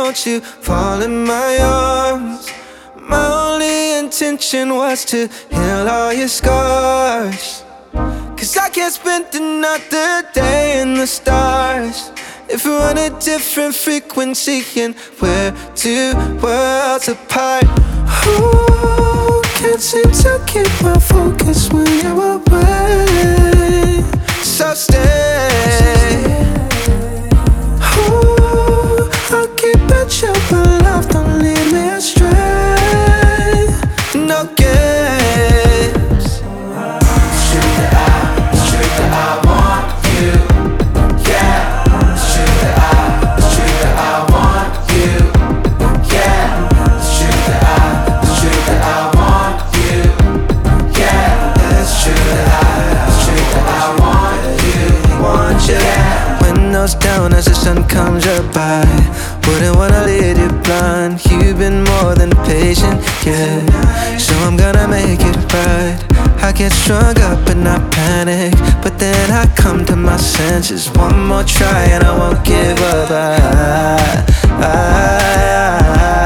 won't you fall in my arms? My only intention was to heal all your scars. 'Cause I can't spend another day in the stars if we're on a different frequency and we're two worlds apart. Ooh, can't seem to keep my focus when you're away. So stay. Ooh, I'll keep it chill, but love, don't lead me astray. No games. It's true that I want you. Yeah, it's true that I want you. Yeah, it's true that I want you. Yeah, it's true that I want you. Yeah. Windows down as the sun comes up by. Wouldn't wanna lead you blind. You've been more than patient, yeah. So I'm gonna make it right. I get strung up and I panic, but then I come to my senses. One more try and I won't give up.